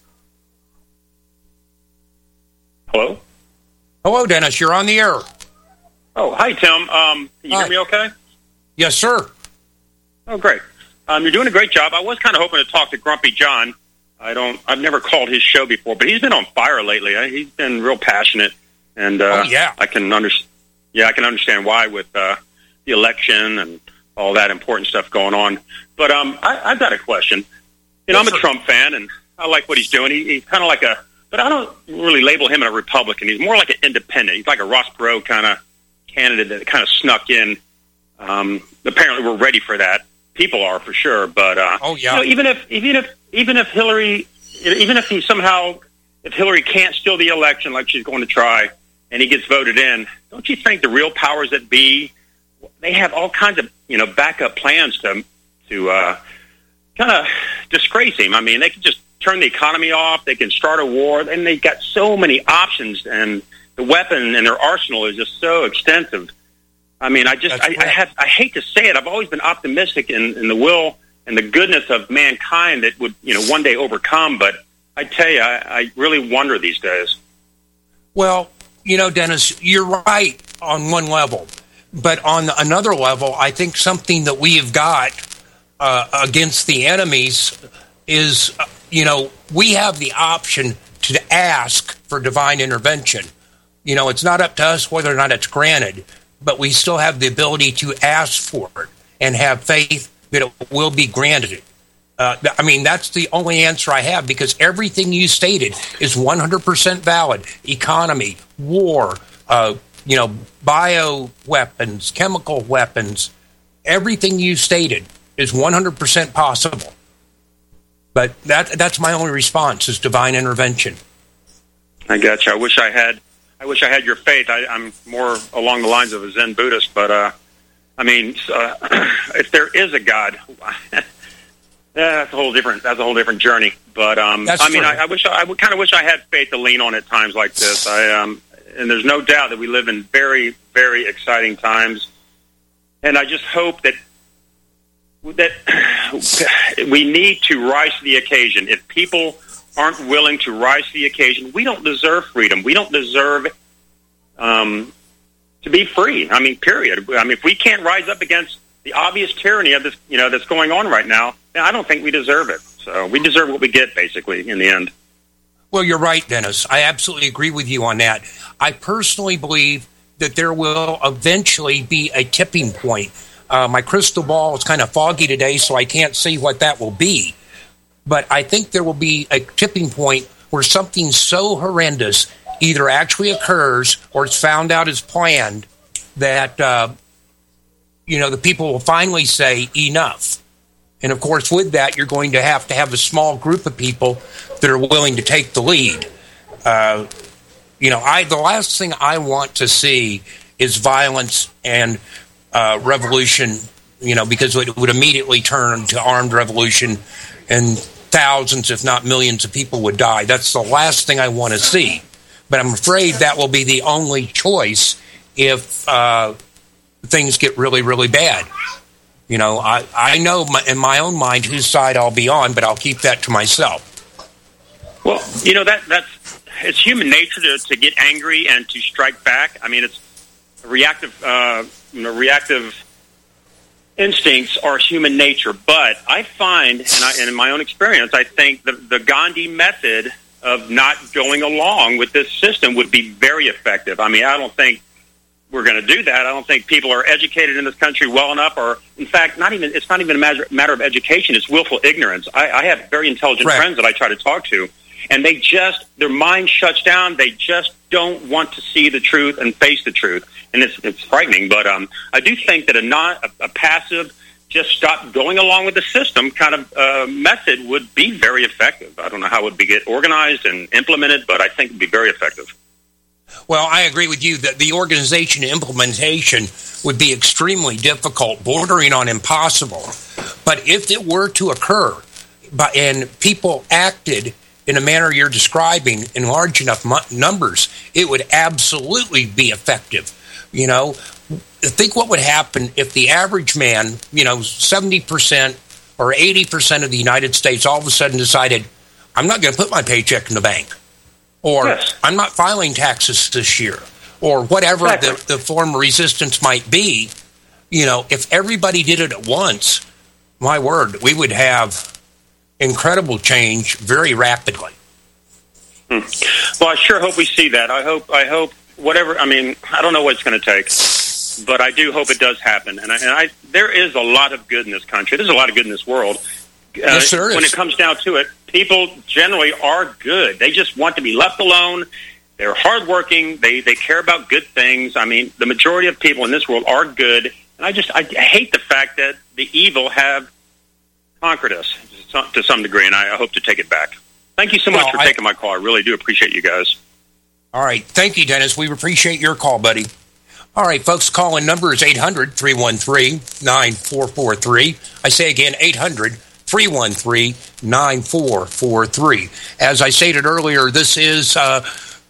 Hello?
Hello, Dennis. You're on the air.
Oh, hi, Tim. Um, can you
Hi.
hear me okay?
Yes, sir.
Oh, great. Um, you're doing a great job. I was kind of hoping to talk to Grumpy John. I don't, I've never called his show before, but he's been on fire lately. I, he's been real passionate, and uh,
oh, yeah.
I can under, yeah, I can understand why with uh, the election and all that important stuff going on. But um, I, I've got a question. You know, I'm a Trump fan, and I like what he's doing. He, he's kind of like a, but I don't really label him a Republican. He's more like an independent. He's like a Ross Perot kind of candidate that kind of snuck in. Um, apparently, we're ready for that. People are for sure, but uh,
oh yeah.
You know, even if even if even if Hillary, even if he somehow, if Hillary can't steal the election like she's going to try, and he gets voted in, don't you think the real powers that be, they have all kinds of, you know, backup plans to to uh, kind of disgrace him? I mean, they could just turn the economy off. They can start a war, and they've got so many options, and the weapon in their arsenal is just so extensive. I mean, I just, I, I have, I hate to say it. I've always been optimistic in, in the will and the goodness of mankind that would, you know, one day overcome. But I tell you, I, I really wonder these days.
Well, you know, Dennis, you're right on one level. But on another level, I think something that we have got uh, against the enemies is, uh, you know, we have the option to ask for divine intervention. You know, it's not up to us whether or not it's granted, but we still have the ability to ask for it and have faith that it will be granted. Uh, I mean, that's the only answer I have, because everything you stated is one hundred percent valid. Economy, war, uh, you know, bio weapons, chemical weapons, everything you stated is one hundred percent possible. But that that's my only response is divine intervention.
I got you. I wish I had I wish I had your faith. I, I'm more along the lines of a Zen Buddhist, but uh, I mean, uh, if there is a God, yeah, that's a whole different. That's a whole different journey. But um, I mean, I, I wish I, I would kind of wish I had faith to lean on at times like this. I um, and there's no doubt that we live in very, very exciting times, and I just hope that that we need to rise to the occasion. If people aren't willing to rise to the occasion, we don't deserve freedom. We don't deserve um, to be free. I mean, period. I mean, if we can't rise up against the obvious tyranny of this, you know, that's going on right now, then I don't think we deserve it. So we deserve what we get, basically, in the end.
Well, you're right, Dennis. I absolutely agree with you on that. I personally believe that there will eventually be a tipping point. Uh, my crystal ball is kind of foggy today, so I can't see what that will be. But I think there will be a tipping point where something so horrendous either actually occurs or it's found out as planned that, uh, you know, the people will finally say enough. And, of course, with that, you're going to have to have a small group of people that are willing to take the lead. Uh, you know, I the last thing I want to see is violence and uh, revolution, you know, because it would immediately turn to armed revolution and thousands, if not millions of people would die. That's the last thing I want to see. But I'm afraid that will be the only choice if uh, things get really, really bad. You know, I, I know my, in my own mind whose side I'll be on, but I'll keep that to myself.
Well, you know, that that's it's human nature to, to get angry and to strike back. I mean, it's reactive, uh, you know, reactive instincts are human nature. But I find, and, I, and in my own experience, I think the, the Gandhi method of not going along with this system would be very effective. I mean, I don't think we're going to do that. I don't think people are educated in this country well enough, or in fact, not even. It's not even a matter, matter of education. It's willful ignorance. I, I have very intelligent
right.
friends that I try to talk to, and they just, their mind shuts down. They just don't want to see the truth and face the truth. And it's it's frightening, but um, I do think that a non a, a passive, just stop going along with the system kind of uh, method would be very effective. I don't know how it would be get organized and implemented, but I think it would be very effective.
Well, I agree with you that the organization implementation would be extremely difficult, bordering on impossible. But if it were to occur, but, and people acted in a manner you're describing in large enough mu- numbers, it would absolutely be effective. You know, think what would happen if the average man, you know, seventy percent or eighty percent of the United States all of a sudden decided, I'm not going to put my paycheck in the bank. Or yes. I'm not filing taxes this year, or whatever exactly. the, the form of resistance might be. You know, if everybody did it at once, my word, we would have incredible change very rapidly.
Hmm. Well, I sure hope we see that. I hope, I hope whatever, I mean, I don't know what it's going to take, but I do hope it does happen. And I, and I, there is a lot of good in this country. There's a lot of good in this world. Uh,
yes, there is.
When it comes down to it, people generally are good. They just want to be left alone. They're hardworking. They they care about good things. I mean, the majority of people in this world are good. And I just I, I hate the fact that the evil have conquered us to some, to some degree, and I, I hope to take it back. Thank you so much well, for I, taking my call. I really do appreciate you guys.
All right. Thank you, Dennis. We appreciate your call, buddy. All right, folks, call-in number is eight hundred, three one three, nine four four three. I say again, eight hundred, three one three, nine four four three. As I stated earlier, this is uh,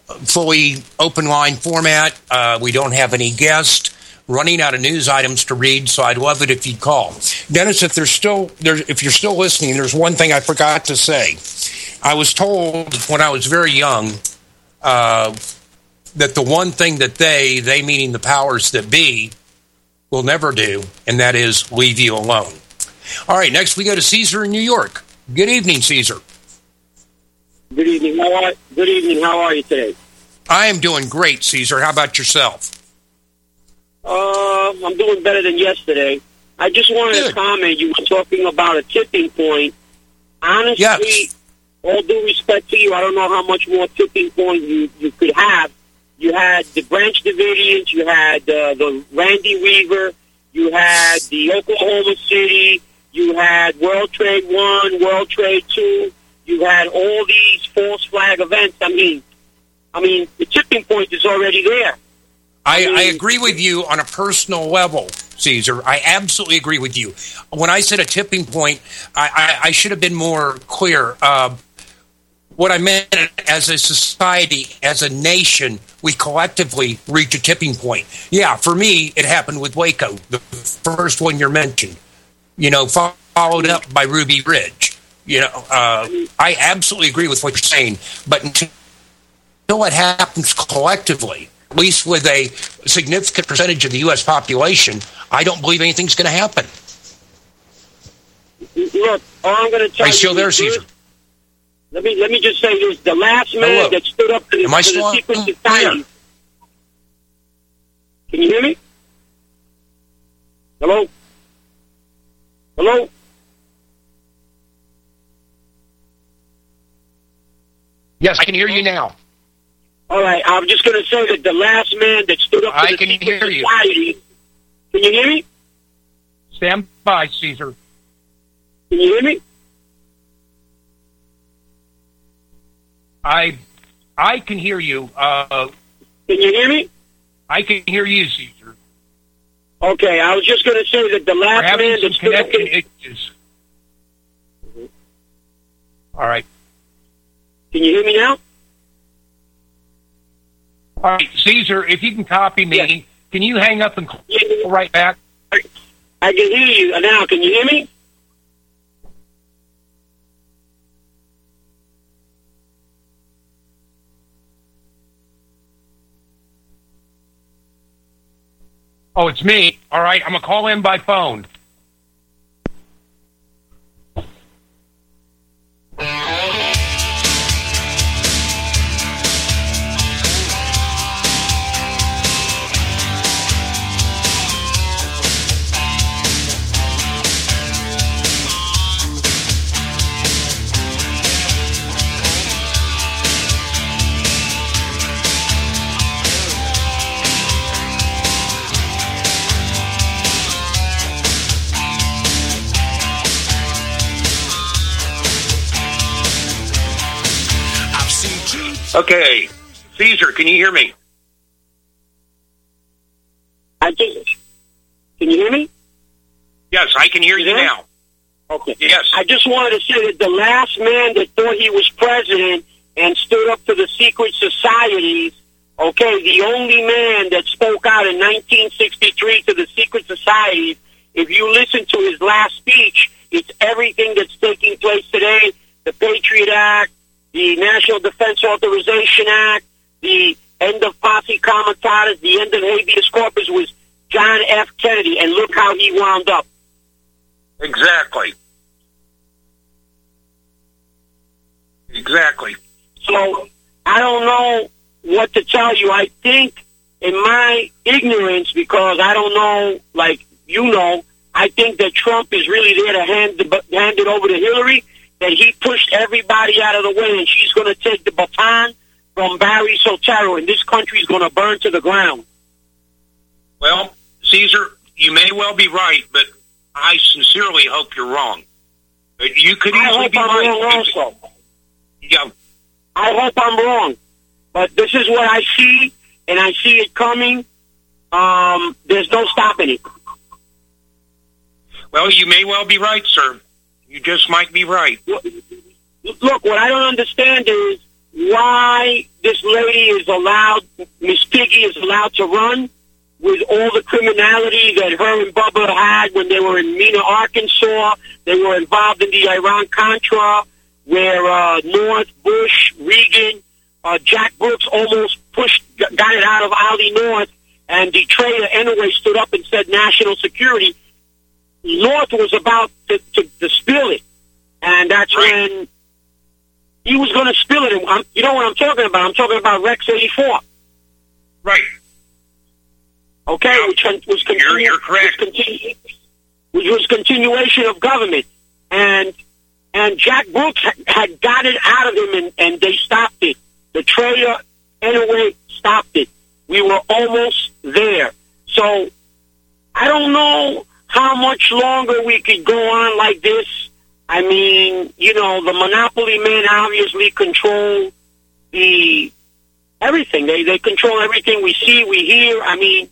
fully open line format. Uh, we don't have any guests. Running out of news items to read, so I'd love it if you'd call. Dennis, if there's still there, if you're still listening, there's one thing I forgot to say. I was told when I was very young uh, that the one thing that they, they meaning the powers that be, will never do, and that is leave you alone. All right, next we go to Caesar in New York. Good evening, Caesar.
Good evening. How are, good evening. How are you today?
I am doing great, Caesar. How about yourself?
Uh, I'm doing better than yesterday. I just wanted Good. to comment. You were talking about a tipping point. Honestly, yes. all due respect to you, I don't know how much more tipping point you, you could have. You had the Branch Davidians, you had uh, the Randy Weaver, you had the Oklahoma City, you had World Trade One, World Trade Two, you had all these false flag events. I mean, I mean, the tipping point is already there.
I, I agree with you on a personal level, Caesar. I absolutely agree with you. When I said a tipping point, I, I, I should have been more clear. Uh, what I meant as a society, as a nation, we collectively reach a tipping point. Yeah, for me, it happened with Waco, the first one you're mentioned. You know, followed up by Ruby Ridge. You know, uh, I absolutely agree with what you're saying. But until it happens collectively, at least with a significant percentage of the U S population, I don't believe anything's going to happen.
Look, all I'm going to tell
Are you still there,
is,
Caesar?
Let me let me just say this: the last man Hello. that stood up to the,
Am I
to
still
the secret
on?
society.
Yeah.
Can you hear me? Hello. Hello.
Yes, I can hear you now.
All right, I'm just going to say that the last man that stood up to
I
the
can
secret
hear you.
society. Can you hear me?
Stand by, Caesar.
Can you hear me?
I I can hear you. Uh,
can you hear me?
I can hear you, Caesar.
Okay, I was just going to say that the last man that stood up to...
Issues. All right.
Can you hear me now?
All right, Caesar, if you can copy me, yes. Can you hang up and call yeah. right back?
I can hear you now. Can you hear me?
Oh, it's me. All right, I'm going to call in by phone. Okay. Caesar, can you hear me?
I just, can you hear me?
Yes, I can hear you, you now.
Okay.
Yes.
I just wanted to say that the last man that thought he was president and stood up to the secret societies, okay, the only man that spoke out in nineteen sixty-three to the secret societies, if you listen to his last speech, it's everything that's taking place today, the Patriot Act, the National Defense Authorization Act, the end of posse comitatus, the end of habeas corpus was John F. Kennedy, and look how he wound up.
Exactly. Exactly.
So, I don't know what to tell you. I think, in my ignorance, because I don't know, like you know, I think that Trump is really there to hand, the, hand it over to Hillary, that he pushed everybody out of the way, and she's going to take the baton from Barry Soetoro, and this country is going to burn to the ground.
Well, Caesar, you may well be right, but I sincerely hope you're wrong. You could easily
I hope
be
I'm
right.
wrong also.
Yeah.
I hope I'm wrong. But this is what I see, and I see it coming. Um, there's no stopping it.
Well, you may well be right, sir. You just might be right.
Look, what I don't understand is why this lady is allowed, Miss Piggy is allowed to run with all the criminality that her and Bubba had when they were in Mena, Arkansas. They were involved in the Iran-Contra, where uh, North, Bush, Reagan, uh, Jack Brooks almost pushed, got it out of Ali North, and the traitor anyway stood up and said national security. North was about to, to, to spill it, and that's right. when he was going to spill it. And I'm, you know what I'm talking about? I'm talking about Rex eighty-four.
Right.
Okay, yeah. which was, continu-
you're, you're correct.
Was continu- which was continuation of government. And and Jack Brooks had, had got it out of him, and, and they stopped it. The traitor, anyway, stopped it. We were almost there. So I don't know how much longer we could go on like this. I mean, you know, the monopoly men obviously control the everything. They they control everything we see, we hear. I mean,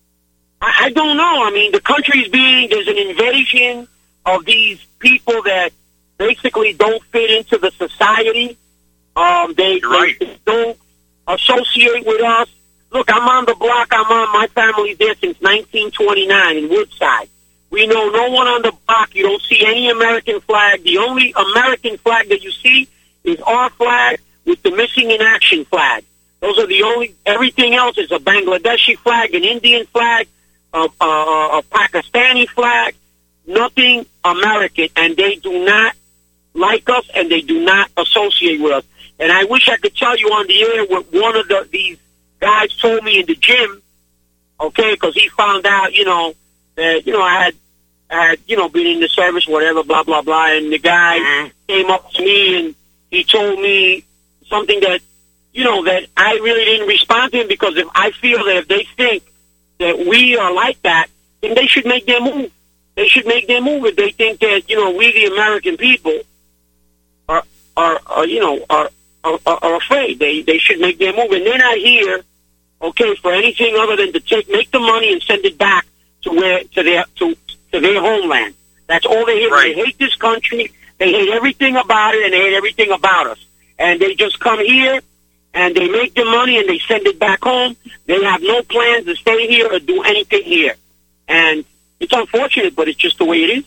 I, I don't know. I mean, the country's being, there's an invasion of these people that basically don't fit into the society. Um, they,
right.
they don't associate with us. Look, I'm on the block. I'm on, my family's there since nineteen twenty-nine in Woodside. We know no one on the block. You don't see any American flag. The only American flag that you see is our flag with the missing in action flag. Those are the only, everything else is a Bangladeshi flag, an Indian flag, a, a, a Pakistani flag, nothing American, and they do not like us, and they do not associate with us. And I wish I could tell you on the air what one of the, these guys told me in the gym, okay, because he found out, you know, that, you know, I had, I had, you know, been in the service, whatever, blah, blah, blah, and the guy mm-hmm. came up to me and he told me something that, you know, that I really didn't respond to him, because if I feel that if they think that we are like that, then they should make their move. They should make their move if they think that, you know, we the American people are, are, are you know, are, are, are afraid. They, they should make their move. And they're not here, okay, for anything other than to take, make the money and send it back to where, to their, to, to their homeland. That's all they hate. Right. They hate this country. They hate everything about it, and they hate everything about us. And they just come here, and they make the money, and they send it back home. They have no plans to stay here or do anything here. And it's unfortunate, but it's just the way it is.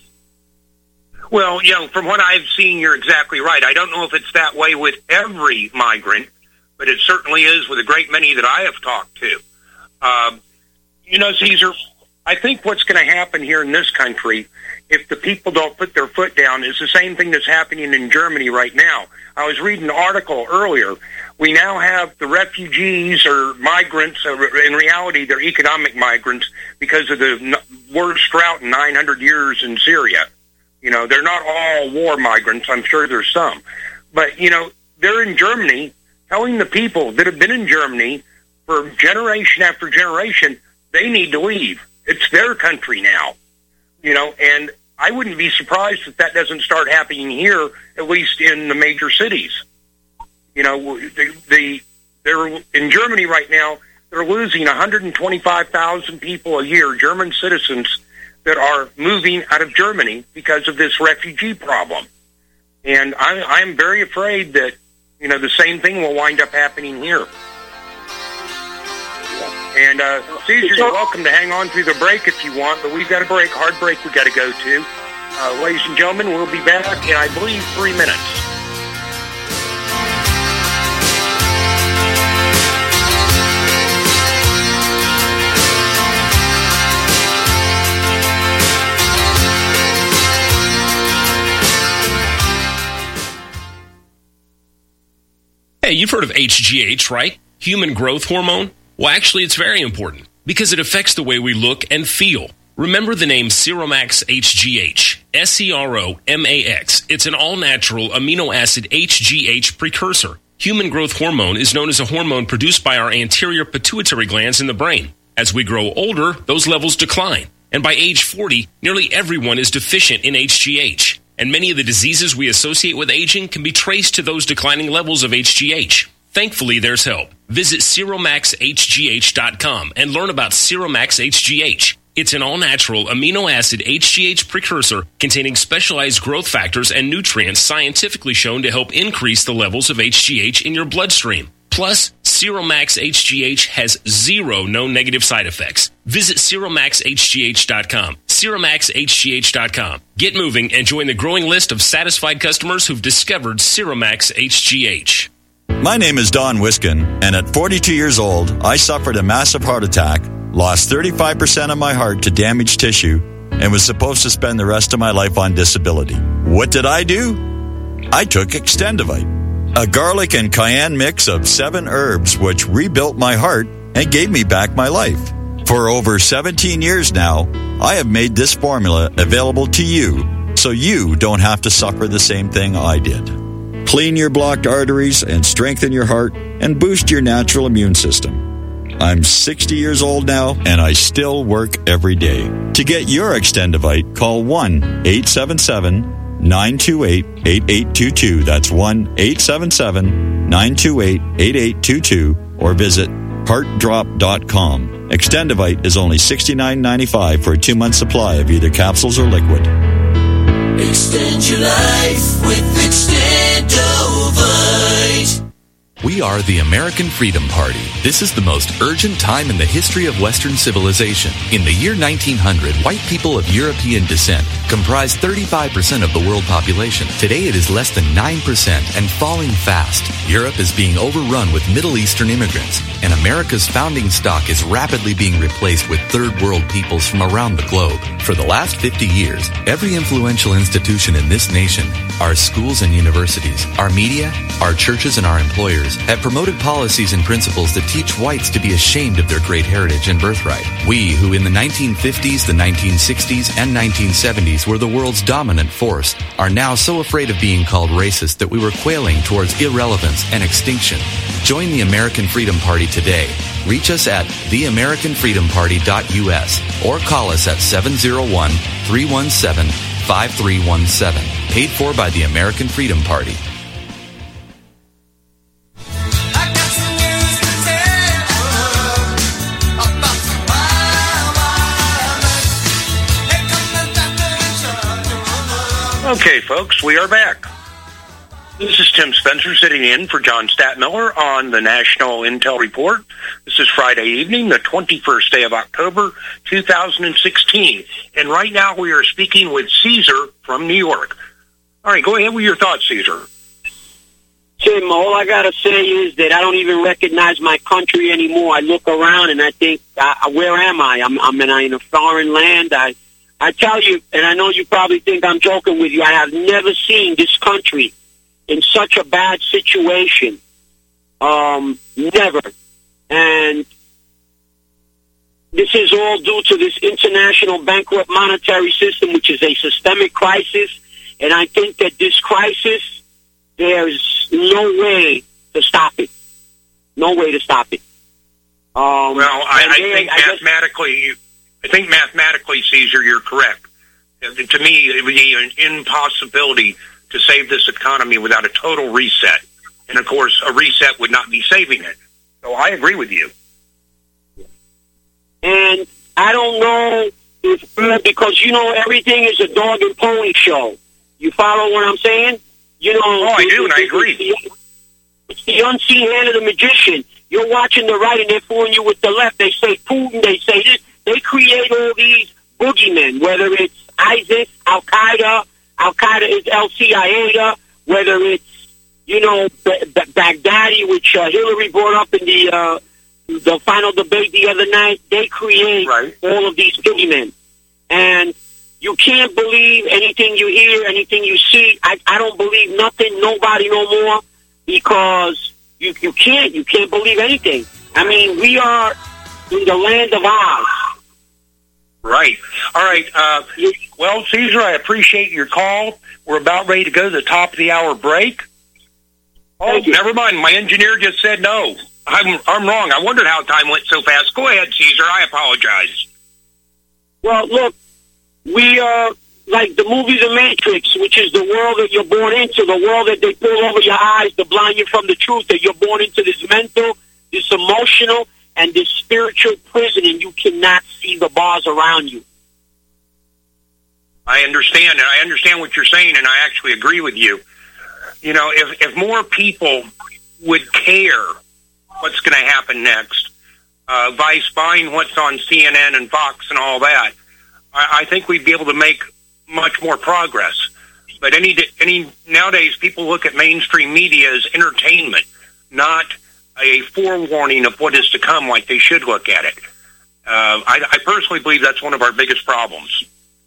Well, you know, from what I've seen, you're exactly right. I don't know if it's that way with every migrant, but it certainly is with a great many that I have talked to. Um, you know, Caesar, I think what's going to happen here in this country, if the people don't put their foot down, is the same thing that's happening in Germany right now. I was reading an article earlier. We now have the refugees or migrants, or in reality they're economic migrants, because of the worst drought in nine hundred years in Syria. You know, they're not all war migrants. I'm sure there's some. But, you know, they're in Germany telling the people that have been in Germany for generation after generation, they need to leave. It's their country now. You know, and I wouldn't be surprised if that doesn't start happening here, at least in the major cities. You know, the, the they're in Germany right now. They're losing one hundred twenty-five thousand people a year, German citizens, that are moving out of Germany because of this refugee problem. And I, I'm very afraid that, you know, the same thing will wind up happening here. And, uh, Caesar, you're welcome to hang on through the break if you want, but we've got a break, hard break we got to go to. Uh, ladies and gentlemen, we'll be back in, I believe, three minutes.
Hey, you've heard of H G H, right? Human growth hormone? Well, actually, it's very important because it affects the way we look and feel. Remember the name Seromax H G H, S E R O M A X. It's an all-natural amino acid H G H precursor. Human growth hormone is known as a hormone produced by our anterior pituitary glands in the brain. As we grow older, those levels decline. And by age forty, nearly everyone is deficient in H G H. And many of the diseases we associate with aging can be traced to those declining levels of H G H. Thankfully, there's help. Visit Seromax H G H dot com and learn about Seromax H G H. It's an all-natural amino acid H G H precursor containing specialized growth factors and nutrients scientifically shown to help increase the levels of H G H in your bloodstream. Plus, Seromax H G H has zero known negative side effects. Visit Seromax H G H dot com. Seromax H G H dot com. Get moving and join the growing list of satisfied customers who've discovered Seromax H G H.
My name is Don Wiskin, and at forty-two years old, I suffered a massive heart attack, lost thirty-five percent of my heart to damaged tissue, and was supposed to spend the rest of my life on disability. What did I do? I took Extendivite, a garlic and cayenne mix of seven herbs which rebuilt my heart and gave me back my life. For over seventeen years now, I have made this formula available to you so you don't have to suffer the same thing I did. Clean your blocked arteries and strengthen your heart and boost your natural immune system. I'm sixty years old now, and I still work every day. To get your Extendivite, call one eight seven seven, nine two eight, eight eight two two. That's one eight seven seven, nine two eight, eight eight two two, or visit heart drop dot com. Extendivite is only sixty-nine ninety-five for a two-month supply of either capsules or liquid.
Extend your life with Extendovite.
We are the American Freedom Party. This is the most urgent time in the history of Western civilization. In the year nineteen hundred, white people of European descent comprised thirty-five percent of the world population. Today it is less than nine percent and falling fast. Europe is being overrun with Middle Eastern immigrants, and America's founding stock is rapidly being replaced with third world peoples from around the globe. For the last fifty years, every influential institution in this nation, our schools and universities, our media, our churches, and our employers have promoted policies and principles that teach whites to be ashamed of their great heritage and birthright. We, who in the nineteen fifties, the nineteen sixties, and nineteen seventies were the world's dominant force, are now so afraid of being called racist that we were quailing towards irrelevance and extinction. Join the American Freedom Party today. Reach us at the american freedom party dot u s or call us at seven oh one, three one seven, five three one seven. Paid for by the American Freedom Party.
Okay, folks, we are back. This is Tim Spencer sitting in for John Statmiller on the National Intel Report. This is Friday evening, the twenty-first day of October, two thousand sixteen. And right now we are speaking with Caesar from New York. All right, go ahead with your thoughts, Caesar.
Tim, all I got to say is that I don't even recognize my country anymore. I look around and I think, uh, where am I? I'm, I'm in, in a foreign land. I I tell you, and I know you probably think I'm joking with you, I have never seen this country in such a bad situation. Um, never. And this is all due to this international bankrupt monetary system, which is a systemic crisis. And I think that this crisis, there's no way to stop it. No way to stop it. Um,
well, I, I
then,
think
I
mathematically... Guess, I think mathematically, Caesar, you're correct. To me, it would be an impossibility to save this economy without a total reset. And, of course, a reset would not be saving it.
So I agree with you.
And I don't know if, because, you know, everything is a dog and pony show. You follow what I'm saying? You know,
oh, I do, and I agree.
It's the, it's the unseen hand of the magician. You're watching the right, and they're fooling you with the left. They say Putin, they say this. They create all these boogeymen, whether it's ISIS, Al-Qaeda, Al-Qaeda is El Qaeda, whether it's, you know, B- B- Baghdadi, which uh, Hillary brought up in the uh, the final debate the other night. They create right. all of these boogeymen. And you can't believe anything you hear, anything you see. I, I don't believe nothing, nobody no more, because you, you can't. You can't believe anything. I mean, we are in the land of Oz.
Right. All right. Uh, well, Caesar, I appreciate your call. We're about ready to go to the top of the hour break. Oh, never mind. My engineer just said no. I'm I'm wrong. I wondered how time went so fast. Go ahead, Caesar. I apologize.
Well, look, we are like the movie The Matrix, which is the world that you're born into, the world that they pull over your eyes to blind you from the truth, that you're born into this mental, this emotional, and this spiritual prison, and you cannot see the bars around you.
I understand, and I understand what you're saying, and I actually agree with you. You know, if, if more people would care what's going to happen next, uh, by spying what's on C N N and Fox and all that, I, I think we'd be able to make much more progress. But any any nowadays, people look at mainstream media as entertainment, not a forewarning of what is to come like they should look at it. Uh, I, I personally believe that's one of our biggest problems.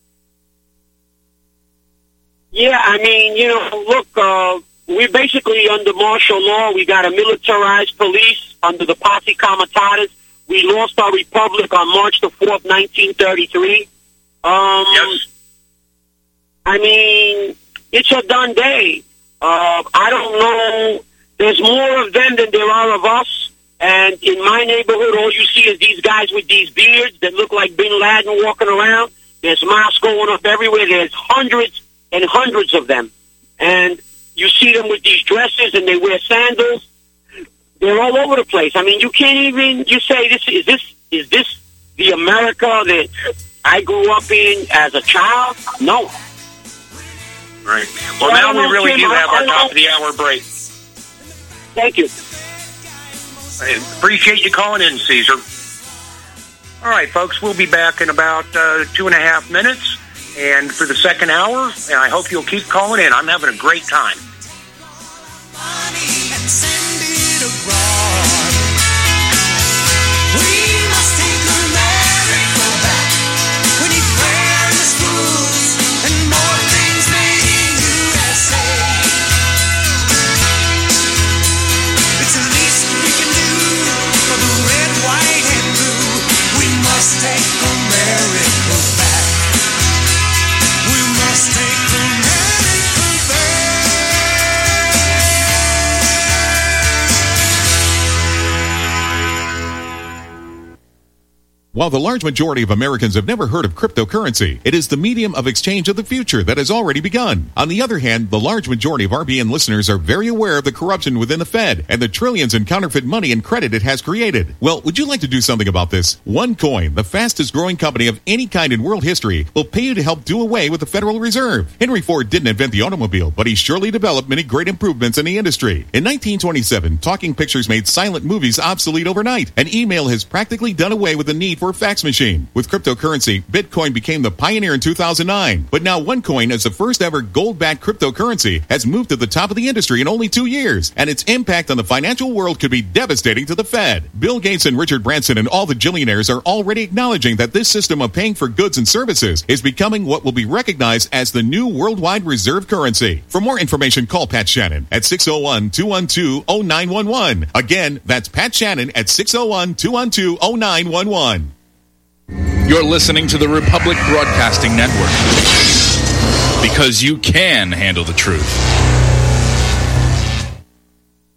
Yeah, I mean, you know, look, uh, we're basically under martial law. We got a militarized police under the Posse Comitatus. We lost our republic on March the fourth, nineteen thirty-three. Um, yes. I mean, it's a done day. Uh, I don't know. There's more of them than there are of us. And in my neighborhood, all you see is these guys with these beards that look like Bin Laden walking around. There's masks going up everywhere. There's hundreds and hundreds of them. And you see them with these dresses, and they wear sandals. They're all over the place. I mean, you can't even, you say, this is this is this the America that I grew up in as a child? No.
Right. Well, so now we really Tim, do have I, our I, top of the hour break.
Thank you.
I appreciate you calling in, Caesar. All right, folks, we'll be back in about uh, two and a half minutes. And for the second hour, and I hope you'll keep calling in. I'm having a great time.
While the large majority of Americans have never heard of cryptocurrency, it is the medium of exchange of the future that has already begun. On the other hand, the large majority of R B N listeners are very aware of the corruption within the Fed and the trillions in counterfeit money and credit it has created. Well, would you like to do something about this? OneCoin, the fastest growing company of any kind in world history, will pay you to help do away with the Federal Reserve. Henry Ford didn't invent the automobile, but he surely developed many great improvements in the industry. In nineteen twenty-seven, talking pictures made silent movies obsolete overnight, and email has practically done away with the need for a fax machine. With cryptocurrency, Bitcoin became the pioneer in two thousand nine. But now OneCoin, as the first ever gold-backed cryptocurrency, has moved to the top of the industry in only two years, and its impact on the financial world could be devastating to the Fed. Bill Gates and Richard Branson and all the billionaires are already acknowledging that this system of paying for goods and services is becoming what will be recognized as the new worldwide reserve currency. For more information, call Pat Shannon at six oh one, two one two, oh nine one one. Again, that's Pat Shannon at six oh one, two one two, oh nine one one.
You're listening to the Republic Broadcasting Network, because you can handle the truth.